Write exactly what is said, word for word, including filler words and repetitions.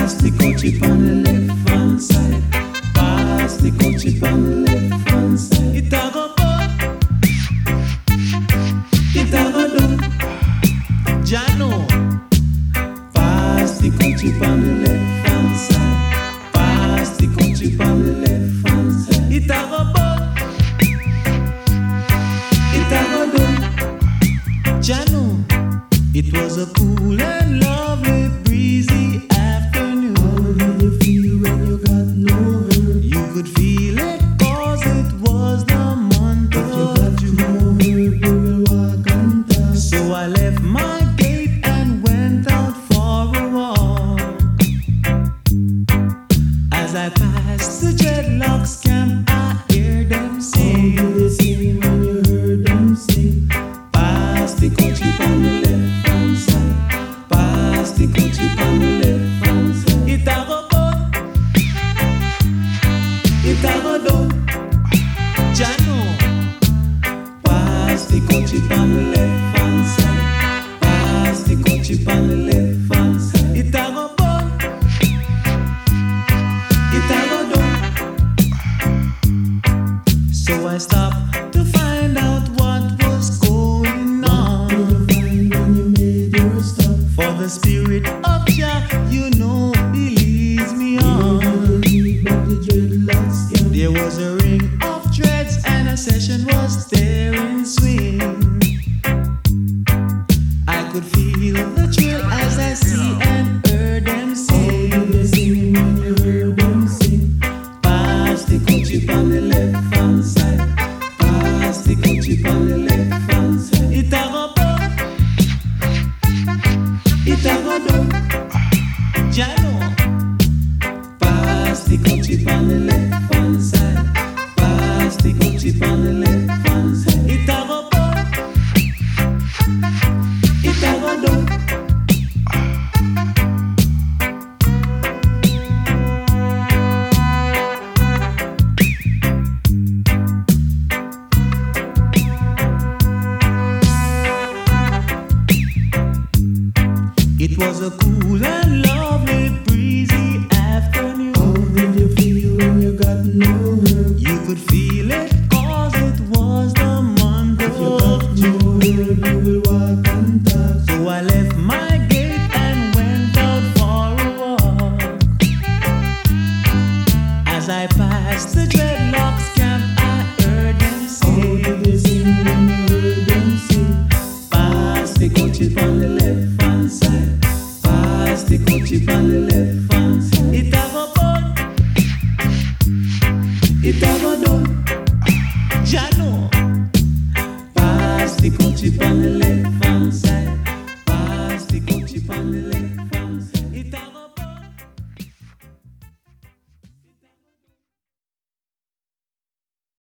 Pass the coachie on the left hand side. Pass the coachie on the left hand side. It a go good. It a go do. Jano. Pass the coachie on the left hand side. Pass the coachie on the left hand side. It a go good. It a go do. Jano. It was a cool and lovely breezy afternoon. How did you feel when you got no hurt? You could feel it cause it was the month of June. You got no hurt, you will walk and talk. So I left my gate and went out for a walk. As I passed the dreadlocks camp, I hear them sing. How did they sing when you heard them sing? Pass the country on the left. Pass the country on the left hand side. It a go good. It a go done. Jano. Pass the country on the left hand side. Pass the country on the left hand side. It a go good. It a go done. So I stopped to find out what was going on. For the spirit of Jah, you know, he leads me on. There was a ring of dreads and a session was there in swing. I could feel the thrill as I see and heard them sing. When you heard them sing, pass the country on the left hand side. Pass the country on the left hand side. It a go good. It a go done. Jano. Pass the country on the left hand side. Pass the country on the left hand side. It a go good. It a go done. It was a cool and lovely breezy afternoon. How did you feel when you got no hurt? You could feel it cause it was the month of June. You will walk and talk. So I left my gate and went out for a walk. As I passed the dreadlocks camp, I heard them sing. How did they sing when you heard them sing? Pass the country on the left hand side. Pass the country on the left hand side. It a go good. It a